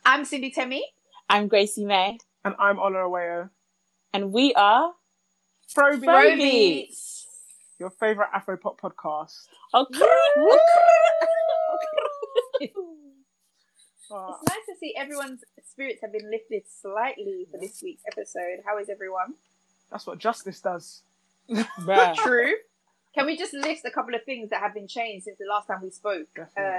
I'm Cindy Temi. I'm Gracie May. And I'm Ola Awayo. And we are Frobeats, your favourite Afropop podcast. It's nice to see everyone's spirits have been lifted slightly for this week's episode. How is everyone? That's what justice does. True. Can we just list a couple of things that have been changed since the last time we spoke?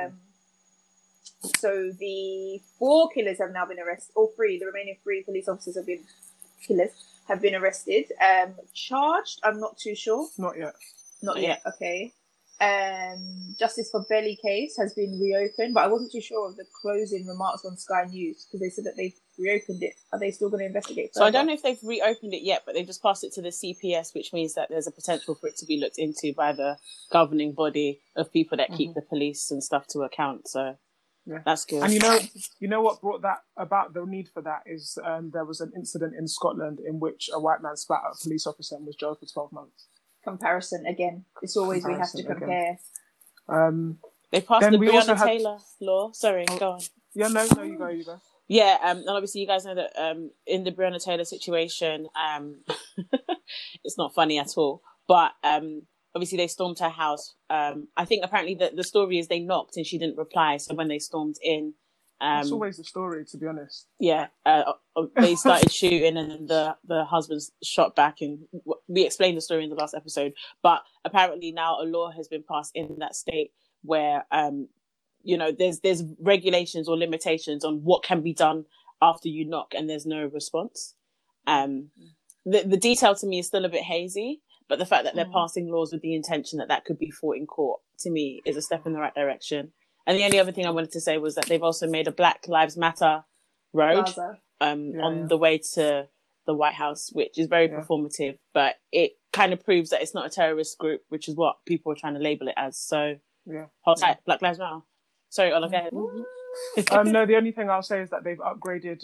So the 4 killers have now been arrested. All 3, the remaining 3 police officers have been arrested. Charged, I'm not too sure. Not yet. Not yet. Okay. Justice for Belly case has been reopened, but I wasn't too sure of the closing remarks on Sky News because they said that they've reopened it. Are they still going to investigate further? So I don't know if they've reopened it yet, but they've just passed it to the CPS, which means that there's a potential for it to be looked into by the governing body of people that keep the police and stuff to account. So that's good. And you know what brought that about? The need for that is there was an incident in Scotland in which a white man spat at a police officer and was jailed for 12 months. Comparison again. It's always we have to compare. They passed the Breonna Taylor law. Sorry, go on. Yeah, no, you go. Yeah, and obviously you guys know that in the Breonna Taylor situation, it's not funny at all. But obviously they stormed her house. I think apparently the story is they knocked and she didn't reply. So when they stormed in, that's always the story, to be honest. Yeah, they started shooting and then the husband shot back, and we explained the story in the last episode. But apparently now a law has been passed in that state where there's regulations or limitations on what can be done after you knock and there's no response. The detail to me is still a bit hazy, but the fact that they're passing laws with the intention that could be fought in court, to me, is a step in the right direction. And the only other thing I wanted to say was that they've also made a Black Lives Matter road on the way to the White House, which is very performative, but it kind of proves that it's not a terrorist group, which is what people are trying to label it as. So, hold tight, Black Lives Matter. Sorry, Ola, go ahead. No, the only thing I'll say is that they've upgraded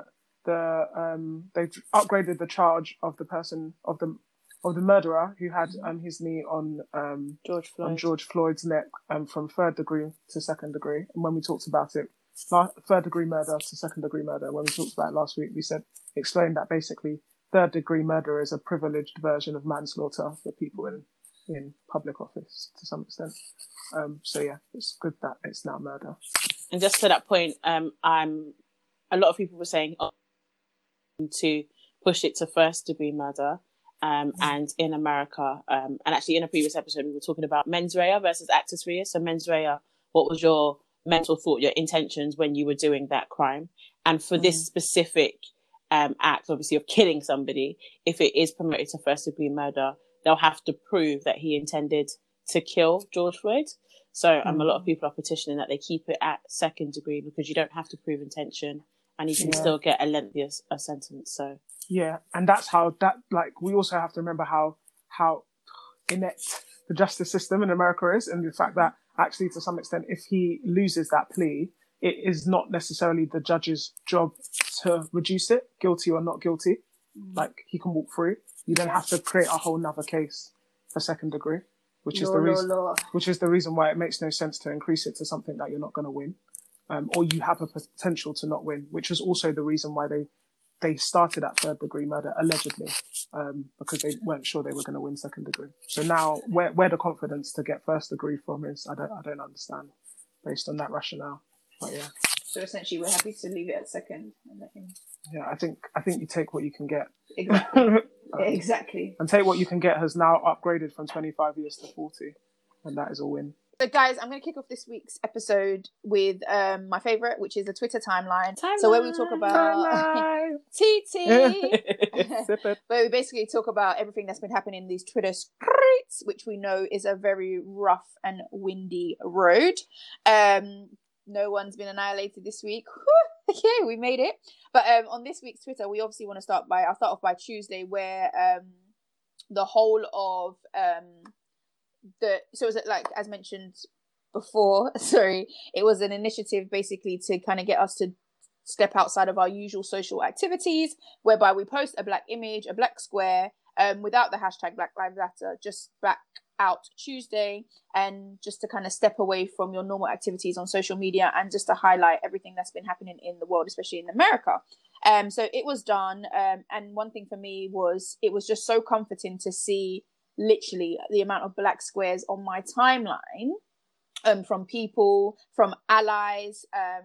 the charge of the person of the murderer who had his knee on George Floyd's neck from 3rd degree to 2nd degree. And when we talked about it, 3rd degree murder to 2nd degree murder, when we talked about it last week, we explained that basically 3rd degree murder is a privileged version of manslaughter for people in public office to some extent. So yeah, it's good that it's now murder. And just to that point, a lot of people were saying to push it to 1st degree murder. And in America, and actually in a previous episode, we were talking about mens rea versus actus reus. So mens rea, what was your mental thought, your intentions when you were doing that crime? And for this specific act, obviously, of killing somebody, if it is promoted to 1st degree murder, they'll have to prove that he intended to kill George Floyd. So a lot of people are petitioning that they keep it at 2nd degree because you don't have to prove intention and you can still get a lengthier sentence. So. Yeah, and that's how we also have to remember how inept the justice system in America is, and the fact that actually to some extent, if he loses that plea, it is not necessarily the judge's job to reduce it, guilty or not guilty. Like, he can walk through. You don't have to create a whole nother case for 2nd degree, which is the reason why it makes no sense to increase it to something that you're not going to win, or you have a potential to not win, which was also the reason why they started at 3rd degree murder, allegedly, because they weren't sure they were going to win 2nd degree. So now, where the confidence to get 1st degree from is, I don't understand, based on that rationale. But yeah. So essentially, we're happy to leave it at 2nd and let him. Yeah, I think you take what you can get. Exactly. Exactly. And take what you can get has now upgraded from 25 years to 40, and that is a win. So guys, I'm going to kick off this week's episode with my favourite, which is the Twitter timeline. So where we talk about TT, where we basically talk about everything that's been happening in these Twitter streets, which we know is a very rough and windy road. No one's been annihilated this week. Okay, we made it. But on this week's Twitter, we obviously want to I'll start off by Tuesday, where the whole of so it was like, as mentioned before, it was an initiative basically to kind of get us to step outside of our usual social activities, whereby we post a black image, a black square, without the hashtag Black Lives Matter, just black Out Tuesday, and just to kind of step away from your normal activities on social media and just to highlight everything that's been happening in the world, especially in America. So it was done. And one thing for me was, it was just so comforting to see literally the amount of black squares on my timeline, from people, from allies,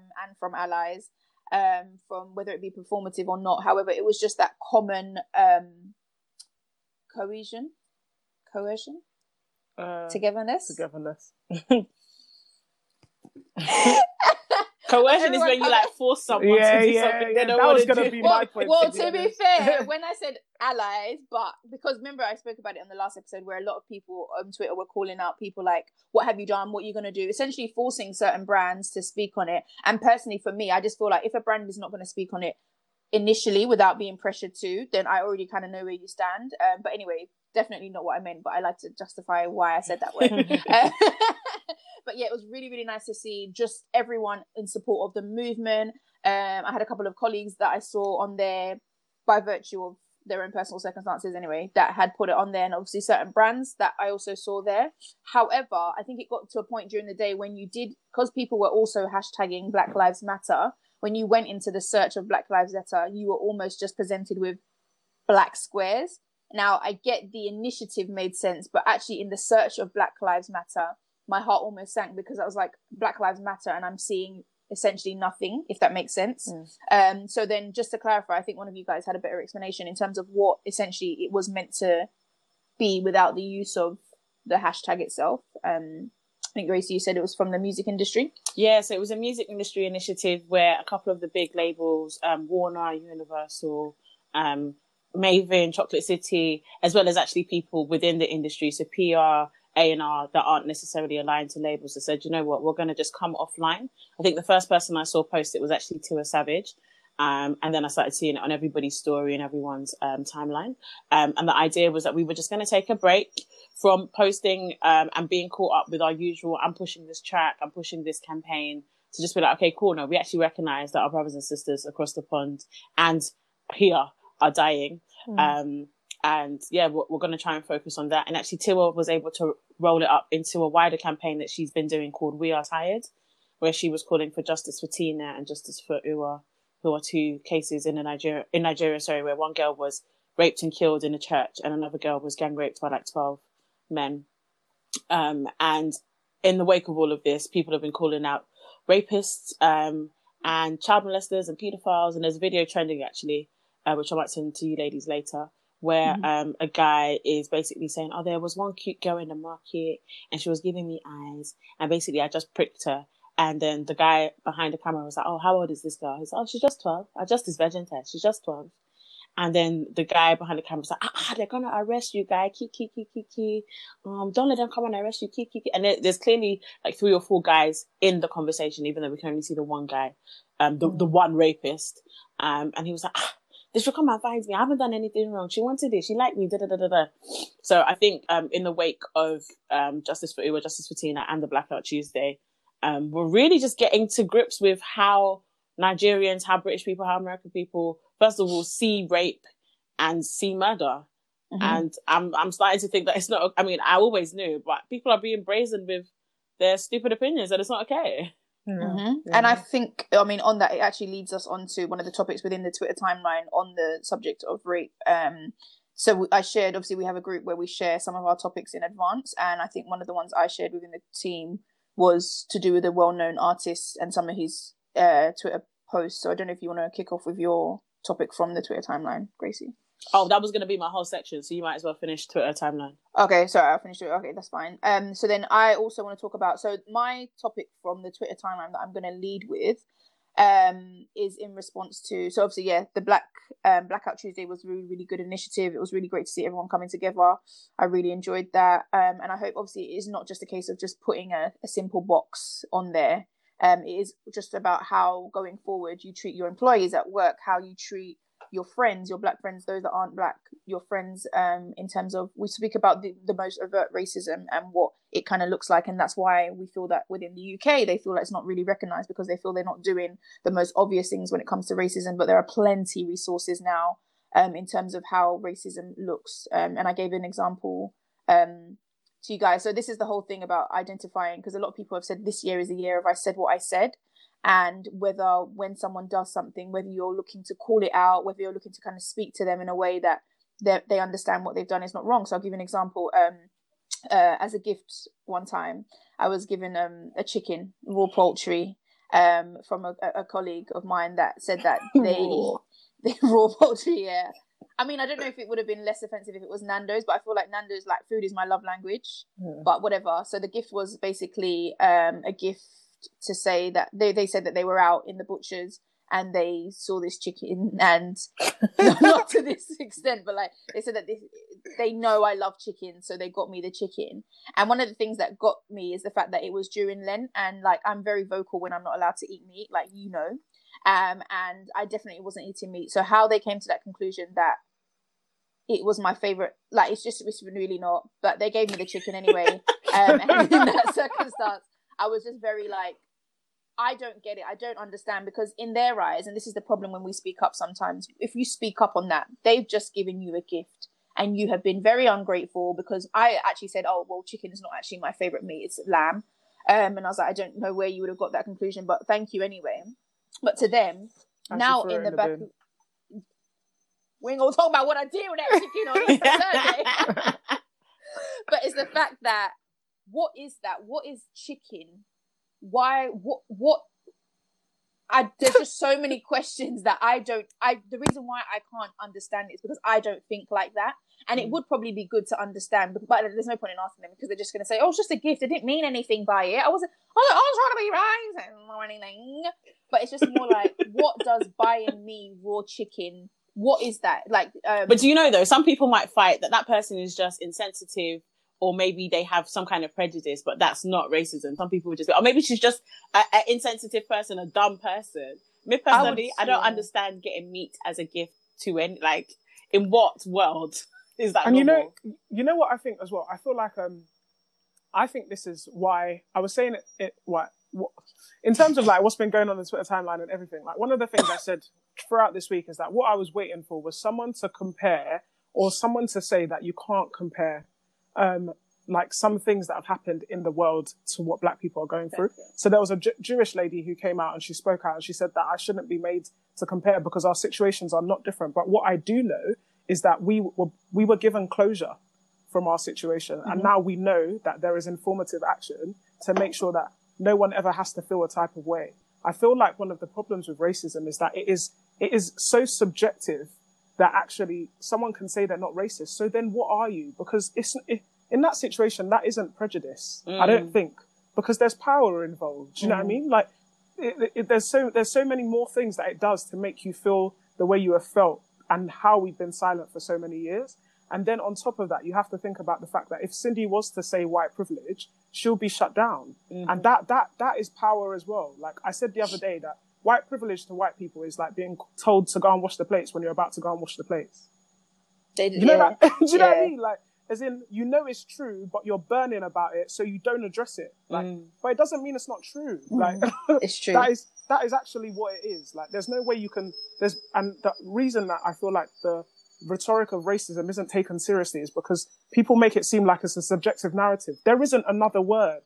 from whether it be performative or not. However, it was just that common cohesion, togetherness. Coercion is when you like force someone to do something they don't want to do. That was going to be my point. Well, to be fair, when I said allies, but because remember I spoke about it on the last episode where a lot of people on Twitter were calling out people like, what have you done? What are you going to do? Essentially forcing certain brands to speak on it. And personally for me, I just feel like if a brand is not going to speak on it initially without being pressured to, then I already kind of know where you stand. But anyway, definitely not what I meant, but I like to justify why I said that way. But yeah, it was really, really nice to see just everyone in support of the movement. I had a couple of colleagues that I saw on there by virtue of their own personal circumstances anyway, that had put it on there, and obviously certain brands that I also saw there. However, I think it got to a point during the day when you did, because people were also hashtagging Black Lives Matter, when you went into the search of Black Lives Matter, you were almost just presented with black squares. Now, I get the initiative made sense, but actually in the search of Black Lives Matter, my heart almost sank because I was like, Black Lives Matter, and I'm seeing essentially nothing, if that makes sense. So then just to clarify, I think one of you guys had a better explanation in terms of what essentially it was meant to be without the use of the hashtag itself. I think, Gracie, you said it was from the music industry. Yeah, so it was a music industry initiative where a couple of the big labels, Warner, Universal, Maven, Chocolate City, as well as actually people within the industry, so PR, A&R, that aren't necessarily aligned to labels, that said, you know what, we're going to just come offline. I think the first person I saw post it was actually Tiwa Savage. And then I started seeing it on everybody's story and everyone's timeline. And the idea was that we were just going to take a break from posting and being caught up with our usual, I'm pushing this track, I'm pushing this campaign, to just be like, okay, cool, no, we actually recognize that our brothers and sisters across the pond and here are dying. And yeah, we're going to try and focus on that. And actually Tiwa was able to roll it up into a wider campaign that she's been doing called We Are Tired, where she was calling for justice for Tina and justice for Uwa, who are two cases in Nigeria, where one girl was raped and killed in a church and another girl was gang raped by like 12 men. And in the wake of all of this, people have been calling out rapists and child molesters and pedophiles. And there's a video trending actually, which I might send to you ladies later, where a guy is basically saying, oh, there was one cute girl in the market and she was giving me eyes. And basically I just pricked her. And then the guy behind the camera was like, oh, how old is this girl? He's like, oh, she's just 12. I just this virgin test. She's just 12. And then the guy behind the camera was like, they're going to arrest you, guy. Don't let them come and arrest you. And there's clearly like 3 or 4 guys in the conversation, even though we can only see the one guy, the one rapist. And he was like, they should come and find me. I haven't done anything wrong. She wanted it. She liked me. So I think in the wake of Justice for Uwa, Justice for Tina, and the Blackout Tuesday, we're really just getting to grips with how Nigerians, how British people, how American people, first of all, see rape and see murder. And I'm starting to think that it's not, I mean, I always knew, but people are being brazen with their stupid opinions and it's not okay. And I think, I mean, on that, it actually leads us on to one of the topics within the Twitter timeline on the subject of rape. So I shared, obviously we have a group where we share some of our topics in advance. And I think one of the ones I shared within the team was to do with a well-known artist and some of his Twitter posts. So I don't know if you want to kick off with your topic from the Twitter timeline, Gracie. Oh, that was going to be my whole section, so you might as well finish Twitter timeline. Okay, sorry, I'll finish it. Okay, that's fine. So then I also want to talk about, so my topic from the Twitter timeline that I'm going to lead with is in response to, so obviously, yeah, the Blackout Tuesday was a really, really good initiative. It was really great to see everyone coming together. I really enjoyed that. And I hope, obviously, it is not just a case of just putting a simple box on there. It is just about how, going forward, you treat your employees at work, how you treat your friends, your black friends, those that aren't black, your friends, in terms of, we speak about the most overt racism and what it kind of looks like. And that's why we feel that within the UK, they feel like it's not really recognised because they feel they're not doing the most obvious things when it comes to racism. But there are plenty resources now in terms of how racism looks. And I gave an example to you guys. So this is the whole thing about identifying, because a lot of people have said this year is a year of I said what I said. And whether when someone does something, whether you're looking to call it out, whether you're looking to kind of speak to them in a way that they understand what they've done is not wrong. So I'll give you an example. As a gift one time, I was given a chicken, raw poultry, from a colleague of mine that said that they raw poultry, yeah. I mean, I don't know if it would have been less offensive if it was Nando's, but I feel like Nando's, like, food is my love language. Yeah. But whatever. So the gift was basically a gift to say that they said that they were out in the butcher's and they saw this chicken, and not to this extent, but like they said that they know I love chicken, so they got me the chicken. And one of the things that got me is the fact that it was during Lent, and like I'm very vocal when I'm not allowed to eat meat, like, you know. And I definitely wasn't eating meat. So how they came to that conclusion that it was my favorite, like, it's really not. But they gave me the chicken anyway. And in that circumstance, I was just very like, I don't get it. I don't understand, because in their eyes, and this is the problem when we speak up sometimes, if you speak up on that, they've just given you a gift and you have been very ungrateful, because I actually said, oh, well, chicken is not actually my favorite meat, it's lamb. And I was like, I don't know where you would have got that conclusion, but thank you anyway. But to them, now in the back, we ain't gonna talk about what I did with that chicken on Thursday. But it's the fact that, what is that? What is chicken? Why? What? There's just so many questions that the reason why I can't understand it is because I don't think like that. And it would probably be good to understand, but there's no point in asking them, because they're just going to say, oh, it's just a gift. I didn't mean anything by it. I was trying to be right. I didn't know anything. But it's just more like, what does buying me raw chicken, what is that? Like, but do you know, though, some people might fight that person is just insensitive, or maybe they have some kind of prejudice, but that's not racism. Some people would just go, or maybe she's just an insensitive person, a dumb person. Me personally, I don't understand getting meat as a gift to any, like, in what world is that and normal? You know what I think as well? I feel like, I think this is why I was saying what in terms of like what's been going on in the Twitter timeline and everything. Like, one of the things I said throughout this week is that what I was waiting for was someone to compare, or someone to say that you can't compare like some things that have happened in the world to what Black people are going through. So there was a Jewish lady who came out and she spoke out and she said that I shouldn't be made to compare because our situations are not different. But what I do know is that we were given closure from our situation. Mm-hmm. And now we know that there is informative action to make sure that no one ever has to feel a type of way. I feel like one of the problems with racism is that it is so subjective that actually someone can say they're not racist. So then what are you? Because in that situation, that isn't prejudice. I don't think, because there's power involved. Do you know what I mean? Like, there's so many more things that it does to make you feel the way you have felt, and how we've been silent for so many years. And then on top of that, you have to think about the fact that if Cindy was to say white privilege, she'll be shut down. Mm-hmm. And that is power as well. Like I said the other day, that white privilege to white people is like being told to go and wash the plates when you're about to go and wash the plates. You know that? Do you know what I mean? Like, as in, you know it's true, but you're burning about it, so you don't address it. Like, but it doesn't mean it's not true. Like, it's true. That is actually what it is. Like, there's no way you can. And the reason that I feel like the rhetoric of racism isn't taken seriously is because people make it seem like it's a subjective narrative. There isn't another word.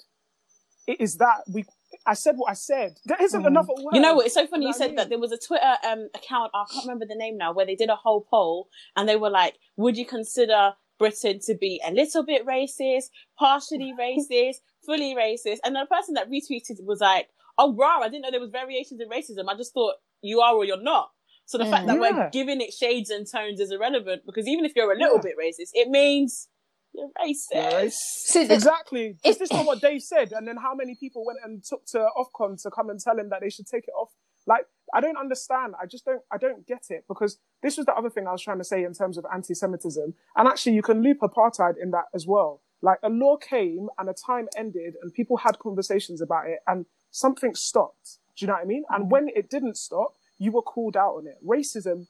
It is that I said what I said. There isn't another word. You know what? It's so funny you said that. There was a Twitter account, I can't remember the name now, where they did a whole poll and they were like, would you consider Britain to be a little bit racist, partially racist, fully racist? And the person that retweeted was like, oh, wow, I didn't know there was variations in racism. I just thought you are or you're not. So the fact that we're giving it shades and tones is irrelevant, because even if you're a little bit racist, it means you're racist. So exactly. Is this not what Dave said? And then how many people went and took to Ofcom to come and tell him that they should take it off? Like, I don't understand. I don't get it, because this was the other thing I was trying to say in terms of anti-Semitism. And actually, you can loop apartheid in that as well. Like, a law came and a time ended and people had conversations about it and something stopped. Do you know what I mean? And when it didn't stop, you were called out on it. Racism,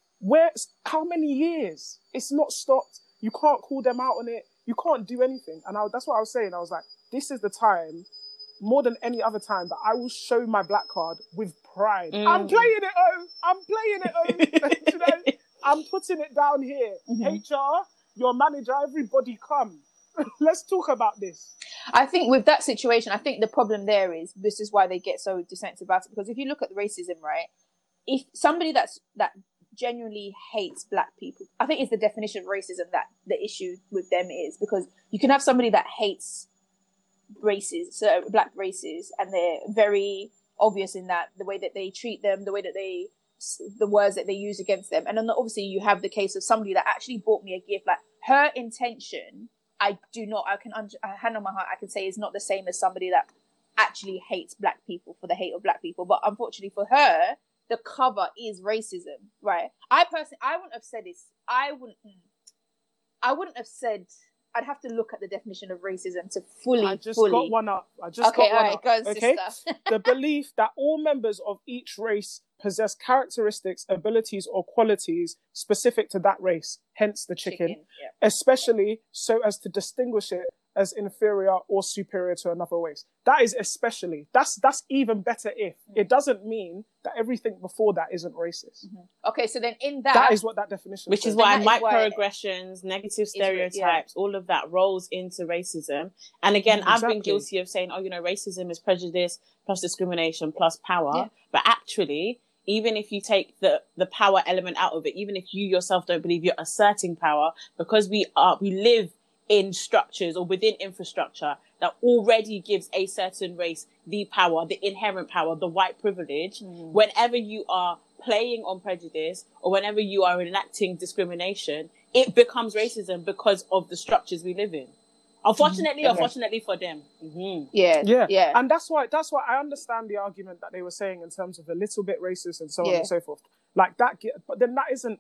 how many years? It's not stopped. You can't call them out on it. You can't do anything. And that's what I was saying. I was like, this is the time, more than any other time, that I will show my black card with pride. I'm playing it home. You know? I'm putting it down here. HR, your manager, everybody come. let's talk about this. I think with that situation, I think the problem there is, this is why they get so defensive about it, because if you look at the racism, right, if somebody that genuinely hates black people, I think it's the definition of racism that the issue with them is, because you can have somebody that hates races, so black races, and they're very obvious in that, the way that they treat them, the way that the words that they use against them. And then obviously you have the case of somebody that actually bought me a gift. Like, her intention, I hand on my heart, I can say is not the same as somebody that actually hates black people for the hate of black people. But unfortunately for her, the cover is racism, right? I wouldn't have said this. I wouldn't have said. I'd have to look at the definition of racism to fully. I just got one up. Okay, all right, go on, okay? sister. The belief that all members of each race possess characteristics, abilities, or qualities specific to that race, hence the chicken, Yeah. especially so as to distinguish it as inferior or superior to another race. That is especially. That's even better if. It doesn't mean that everything before that isn't racist. Okay, so then in that... That is what that definition Which says. is why And that is why- microaggressions, negative stereotypes, all of that rolls into racism. And again, I've been Exactly. guilty of saying, racism is prejudice plus discrimination plus power. Yeah. But actually, even if you take the power element out of it, even if you yourself don't believe you're asserting power, because we live in structures or within infrastructure that already gives a certain race the power, the inherent power, the white privilege. Whenever you are playing on prejudice or whenever you are enacting discrimination, it becomes racism because of the structures we live in. Unfortunately or fortunately for them. Yeah. And that's why I understand the argument that they were saying in terms of a little bit racist and so on and so forth. Like that, but then that isn't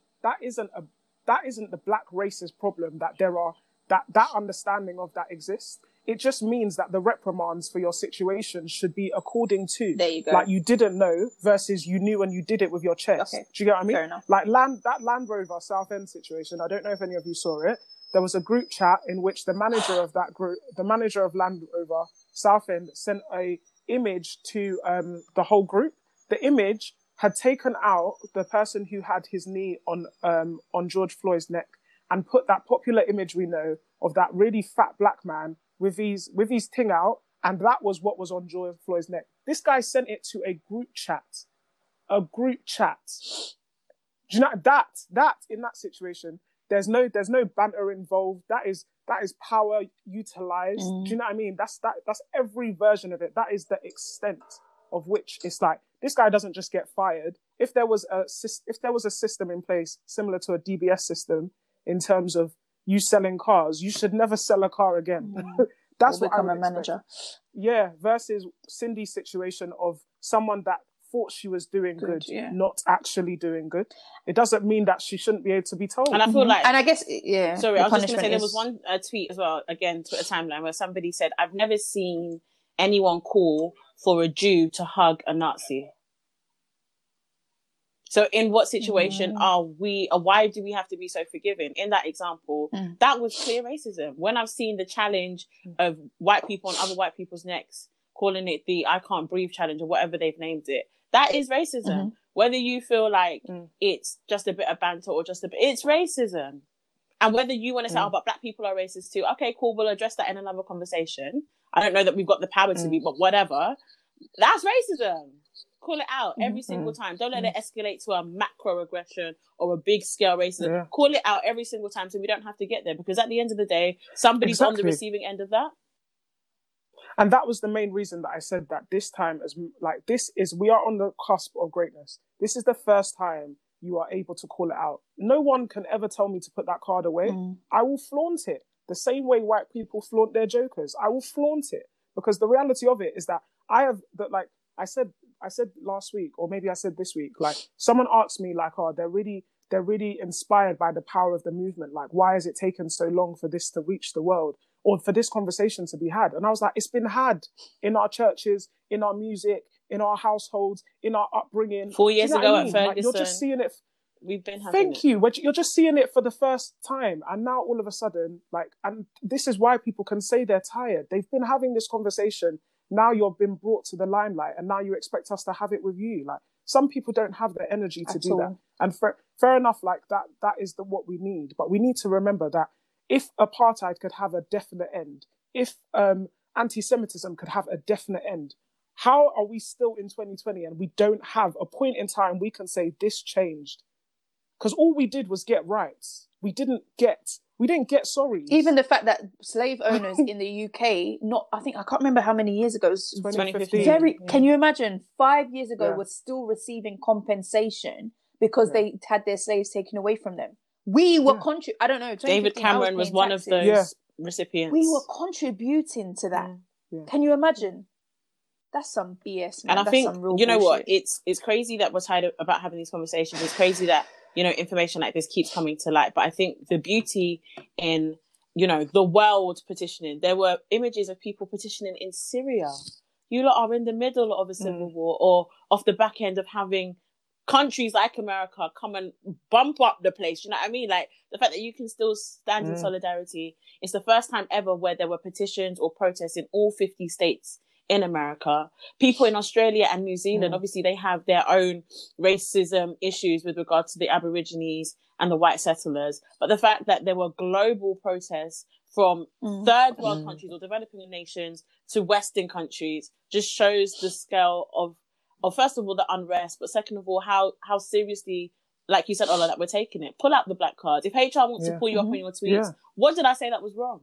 the black racist problem that there are. That understanding of that exists. It just means that the reprimands for your situation should be according to, There you go. like, you didn't know versus you knew and you did it with your chest. Okay. Do you get what I mean? Fair enough. Like that Land Rover Southend situation. I don't know if any of you saw it. There was a group chat in which the manager of that group, the manager of Land Rover Southend, sent a image to the whole group. The image had taken out the person who had his knee on George Floyd's neck, and put that popular image we know of that really fat black man with his ting out, and that was what was on George Floyd's neck. This guy sent it to a group chat. A group chat. Do you know that in that situation, there's no banter involved. That is power utilized. Do you know what I mean? That's every version of it. That is the extent of which it's like, this guy doesn't just get fired. If there was a system in place similar to a DBS system, in terms of you selling cars, you should never sell a car again. That's what I would become a expect. manager. Yeah, versus Cindy's situation of someone that thought she was doing good, not actually doing good. It doesn't mean that she shouldn't be able to be told. And I feel like... And I guess, Sorry, I was just going to say, there was one tweet as well, again, Twitter timeline, where somebody said, I've never seen anyone call for a Jew to hug a Nazi. So in what situation why do we have to be so forgiving? In that example, that was clear racism. When I've seen the challenge of white people on other white people's necks, calling it the I can't breathe challenge or whatever they've named it, that is racism. Whether you feel like it's just a bit of banter or it's racism. And whether you want to say, but black people are racist too. Okay, cool. We'll address that in another conversation. I don't know that we've got the power to be, but whatever. That's racism. Call it out every single time. Don't let it escalate to a macroaggression or a big scale racism. Yeah. Call it out every single time so we don't have to get there, because at the end of the day, somebody's on the receiving end of that. And that was the main reason that I said that this time, we are on the cusp of greatness. This is the first time you are able to call it out. No one can ever tell me to put that card away. I will flaunt it the same way white people flaunt their jokers. I will flaunt it, because the reality of it is that I said last week, or maybe I said this week, like, someone asked me, like, they're really inspired by the power of the movement. Like, why has it taken so long for this to reach the world, or for this conversation to be had? And I was like, it's been had in our churches, in our music, in our households, in our upbringing. 4 years ago at Ferguson, like, you're just seeing it. We've been having Thank you. You're just seeing it for the first time. And now all of a sudden, and this is why people can say they're tired. They've been having this conversation. Now you've been brought to the limelight, and now you expect us to have it with you. Like, some people don't have the energy to do that. And fair enough, like that is what we need. But we need to remember that if apartheid could have a definite end, if anti-Semitism could have a definite end, how are we still in 2020 and we don't have a point in time we can say this changed? Because all we did was get rights. We didn't get sorry. Even the fact that slave owners in the UK, I can't remember how many years ago, 2015. Can you imagine 5 years ago were still receiving compensation because they had their slaves taken away from them. We were I don't know. David Cameron was one of those recipients. We were contributing to that. Yeah. Can you imagine? That's some BS, man. And I That's think, some real you know bullshit. what, it's crazy that we're tired about having these conversations. It's crazy that, you know, information like this keeps coming to light. But I think the beauty in, you know, the world petitioning, there were images of people petitioning in Syria. You lot are in the middle of a civil war, or off the back end of having countries like America come and bump up the place. You know what I mean? Like, the fact that you can still stand in solidarity. It's the first time ever where there were petitions or protests in all 50 states in America. People in Australia and New Zealand, obviously they have their own racism issues with regard to the Aborigines and the white settlers. But the fact that there were global protests from third world countries or developing nations to Western countries just shows the scale of first of all, the unrest, but second of all, how seriously, like you said, Ola, that we're taking it. Pull out the black card. If HR wants to pull you up on your tweets, what did I say that was wrong?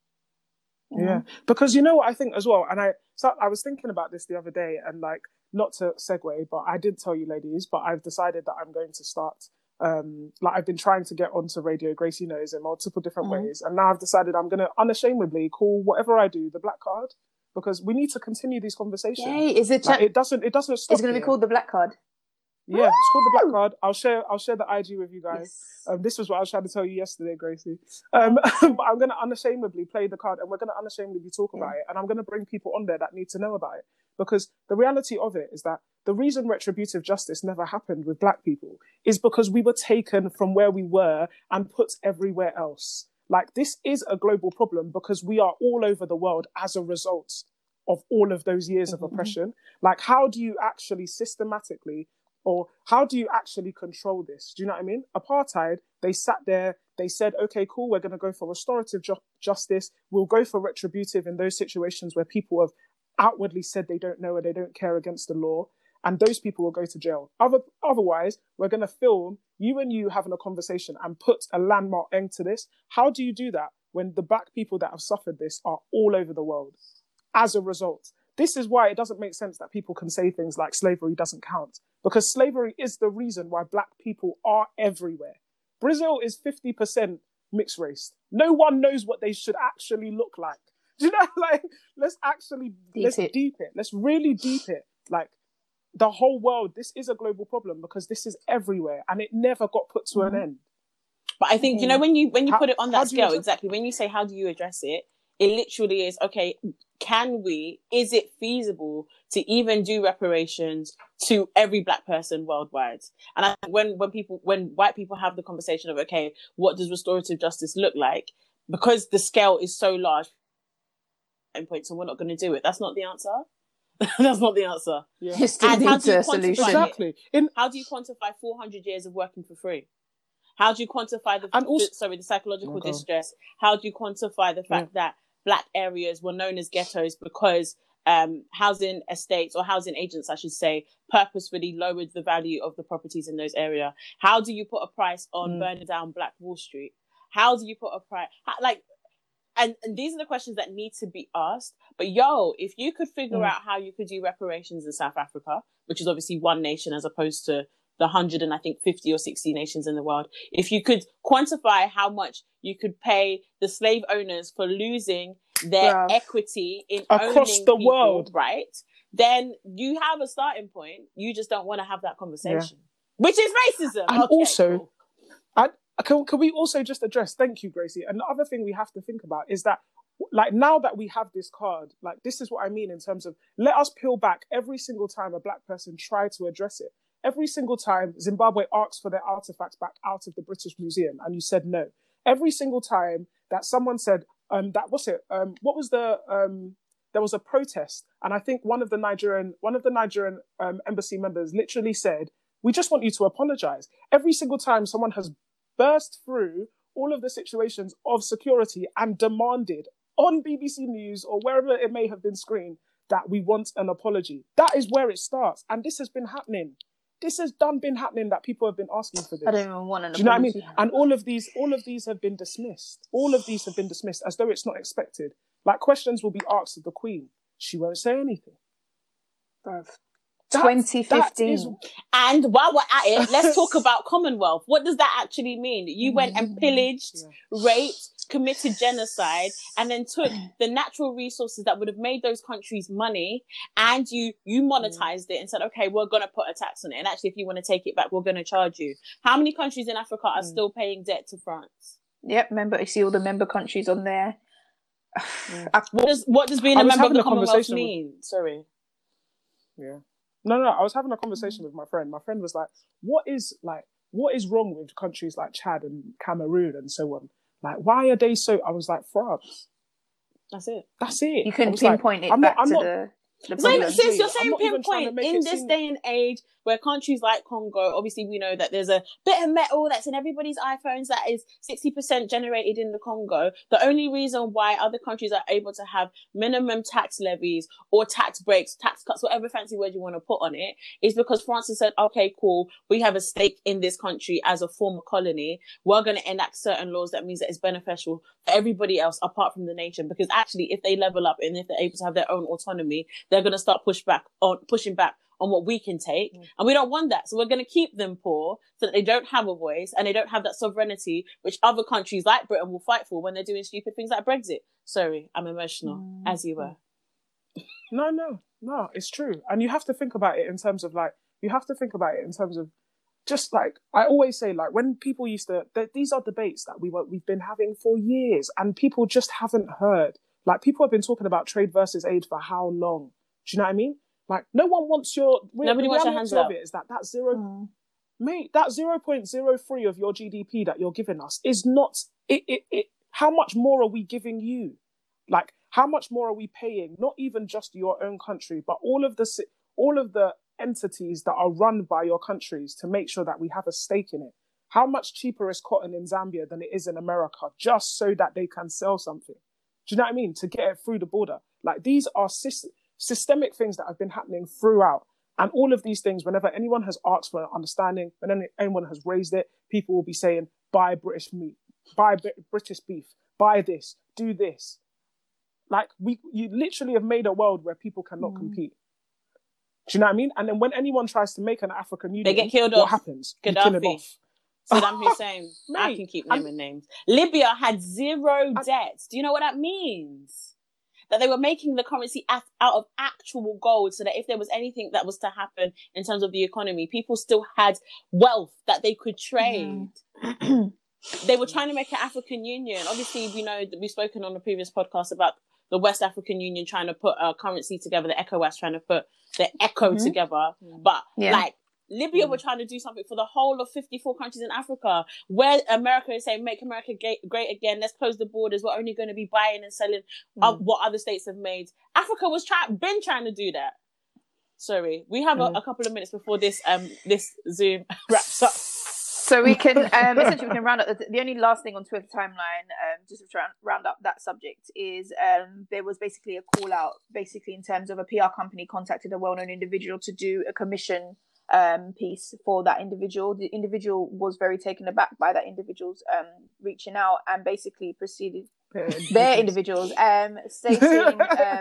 Yeah, because you know what I think as well, and I was thinking about this the other day, and like, not to segue, but I did tell you ladies, but I've decided that I'm going to start, like, I've been trying to get onto Radio Gracie Knows in multiple different ways, and now I've decided I'm going to unashamedly call whatever I do the black card, because we need to continue these conversations. Yay, is it? Like, it doesn't stop. It's going to be called the black card. Yeah, it's called the black card. I'll share the IG with you guys. Yes. This was what I was trying to tell you yesterday, Gracie. But I'm going to unashamedly play the card, and we're going to unashamedly talk about it. And I'm going to bring people on there that need to know about it, because the reality of it is that the reason retributive justice never happened with black people is because we were taken from where we were and put everywhere else. Like, this is a global problem because we are all over the world as a result of all of those years of oppression. Like, how do you actually systematically, or how do you actually control this? Do you know what I mean? Apartheid, they sat there, they said, okay, cool, we're going to go for restorative justice. We'll go for retributive in those situations where people have outwardly said they don't know and they don't care against the law. And those people will go to jail. Otherwise, we're going to film you and you having a conversation and put a landmark end to this. How do you do that when the black people that have suffered this are all over the world as a result? This is why it doesn't make sense that people can say things like slavery doesn't count, because slavery is the reason why black people are everywhere. Brazil is 50% mixed race. No one knows what they should actually look like. Do you know, like, let's deep it. Let's really deep it. Like, the whole world, this is a global problem because this is everywhere and it never got put to an end. But I think, you know, when you put it on that scale, exactly, when you say, how do you address it? It literally is, okay, is it feasible to even do reparations to every black person worldwide? And I think when white people have the conversation of, okay, what does restorative justice look like? Because the scale is so large, so we're not going to do it. That's not the answer. That's not the answer. Yeah. And how do you quantify exactly. How do you quantify 400 years of working for free? How do you quantify the psychological distress? How do you quantify the fact that black areas were known as ghettos because housing estates, or housing agents, I should say, purposefully lowered the value of the properties in those areas? How do you put a price on burning down Black Wall Street? How do you put a price? And these are the questions that need to be asked. But if you could figure out how you could do reparations in South Africa, which is obviously one nation as opposed to the 150 or 60 nations in the world, if you could quantify how much you could pay the slave owners for losing their equity in across owning the people, world, right? Then you have a starting point. You just don't want to have that conversation, which is racism. And okay, also, cool. Can we also just address, thank you, Gracie, and the other thing we have to think about is that, like, now that we have this card, like, this is what I mean in terms of, let us peel back every single time a black person tried to address it. Every single time Zimbabwe asked for their artifacts back out of the British Museum and you said no. Every single time that someone said, there was a protest, and I think one of the Nigerian embassy members literally said, we just want you to apologize. Every single time someone has burst through all of the situations of security and demanded on BBC News or wherever it may have been screened that we want an apology. That is where it starts. And this has been happening. This has been happening, that people have been asking for this. I don't even want an apology. Do you know what I mean? And all of these have been dismissed. All of these have been dismissed as though it's not expected. Like, questions will be asked of the Queen. She won't say anything. 2015. And while we're at it, let's talk about Commonwealth. What does that actually mean? You went and pillaged, raped, committed genocide, and then took the natural resources that would have made those countries money, and you monetized it and said, okay, we're going to put a tax on it. And actually, if you want to take it back, we're going to charge you. How many countries in Africa are still paying debt to France? Yep, you see all the member countries on there. What does being a member of the Commonwealth mean? Sorry. Yeah. No, I was having a conversation with my friend. My friend was like, what is wrong with countries like Chad and Cameroon and so on? Like, why are they so... I was like, France. That's it. You couldn't pinpoint it back to the problem. Sis, you're saying pinpoint in this day and age where countries like Congo, obviously we know that there's a bit of metal that's in everybody's iPhones that is 60% generated in the Congo. The only reason why other countries are able to have minimum tax levies or tax breaks, tax cuts, whatever fancy word you want to put on it, is because France has said, okay, cool, we have a stake in this country as a former colony. We're going to enact certain laws that means that it's beneficial for everybody else apart from the nation. Because actually, if they level up and if they're able to have their own autonomy, they're going to start pushing back on what we can take. And we don't want that. So we're going to keep them poor so that they don't have a voice and they don't have that sovereignty, which other countries like Britain will fight for when they're doing stupid things like Brexit. Sorry, I'm emotional, as you were. No, it's true. And you have to think about it in terms of just like, I always say, like, when people these are debates that we've been having for years and people just haven't heard. Like, people have been talking about trade versus aid for how long? Do you know what I mean? Like, no one wants nobody wants your hands up. It is that zero, mate, that 0.03 of your GDP that you're giving us is not, how much more are we giving you? Like, how much more are we paying? Not even just your own country, but all of the entities that are run by your countries to make sure that we have a stake in it. How much cheaper is cotton in Zambia than it is in America, just so that they can sell something? Do you know what I mean? To get it through the border. Like, these are systemic things that have been happening throughout. And all of these things, whenever anyone has asked for an understanding, when anyone has raised it, people will be saying, buy British meat, buy British beef, buy this, do this. Like, you literally have made a world where people cannot compete. Do you know what I mean? And then when anyone tries to make an African Union, they get killed what off. Happens? Gaddafi. You kill them off. Saddam Hussein. I can keep naming names. Libya had zero debt. Do you know what that means? That they were making the currency out of actual gold so that if there was anything that was to happen in terms of the economy, people still had wealth that they could trade. They were trying to make an African Union. Obviously, we know that we've spoken on the previous podcast about the West African Union trying to put a currency together, the ECOWAS trying to put the ECHO together. But like, Libya were trying to do something for the whole of 54 countries in Africa, where America is saying, make America great again, let's close the borders, we're only going to be buying and selling what other states have made. Africa was been trying to do that. Sorry, we have a couple of minutes before this Zoom wraps up. So we can, essentially we can round up, the only last thing on Twitter timeline, just to round up that subject, is there was basically a call out, basically in terms of a PR company contacted a well-known individual to do a commission piece for that individual. The individual was very taken aback by that individual's reaching out and basically proceeded their individuals stating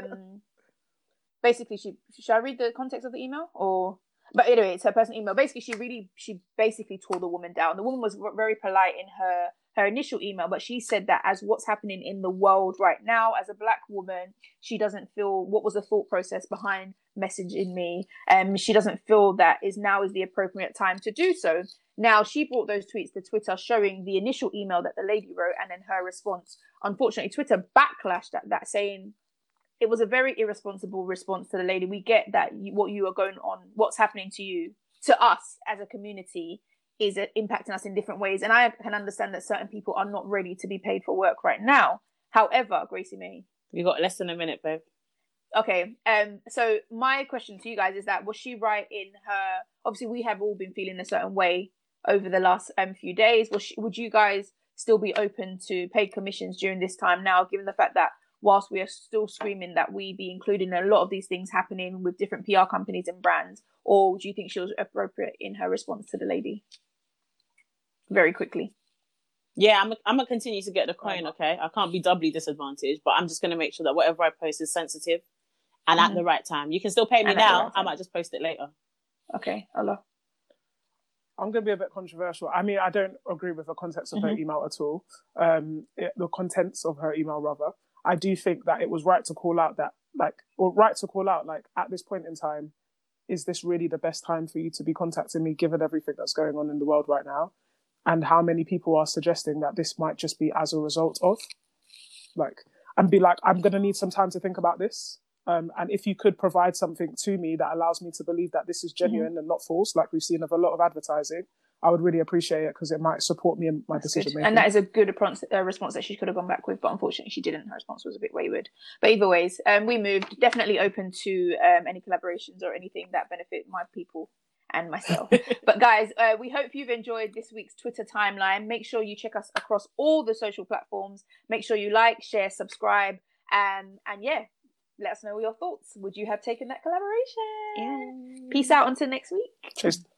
basically should I read the context of the email or? But anyway, it's her personal email. Basically, she basically tore the woman down. The woman was very polite in her initial email, but she said that as what's happening in the world right now, as a black woman, she doesn't feel what was the thought process behind messaging me. She doesn't feel that is the appropriate time to do so. Now, she brought those tweets to Twitter showing the initial email that the lady wrote and then her response. Unfortunately, Twitter backlashed at that, saying it was a very irresponsible response to the lady. We get that what you are going on, what's happening to you, to us as a community, is impacting us in different ways. And I can understand that certain people are not ready to be paid for work right now. However, Gracie May, you got less than a minute, babe. Okay. So my question to you guys is that, was she right in her? Obviously, we have all been feeling a certain way over the last few days. Would you guys still be open to paid commissions during this time now, given the fact that whilst we are still screaming that we be including a lot of these things happening with different PR companies and brands? Or do you think she was appropriate in her response to the lady? Very quickly. Yeah, I'm gonna continue to get the coin, okay? I can't be doubly disadvantaged, but I'm just gonna make sure that whatever I post is sensitive and at the right time. You can still pay me now. I might just post it later. Okay, Allah. I'm going to be a bit controversial. I mean, I don't agree with the context of her email at all. The contents of her email, rather. I do think that it was right to call out at this point in time, is this really the best time for you to be contacting me, given everything that's going on in the world right now? And how many people are suggesting that this might just be as a result of, I'm going to need some time to think about this. And if you could provide something to me that allows me to believe that this is genuine and not false, like we've seen of a lot of advertising, I would really appreciate it, because it might support me in my decision making. And that is a good response that she could have gone back with, but unfortunately she didn't. Her response was a bit wayward. But either ways, we moved. Definitely open to any collaborations or anything that benefit my people and myself. But guys, we hope you've enjoyed this week's Twitter timeline. Make sure you check us across all the social platforms. Make sure you like, share, subscribe, and yeah, let us know your thoughts. Would you have taken that collaboration? Yeah. Peace out until next week. Cheers.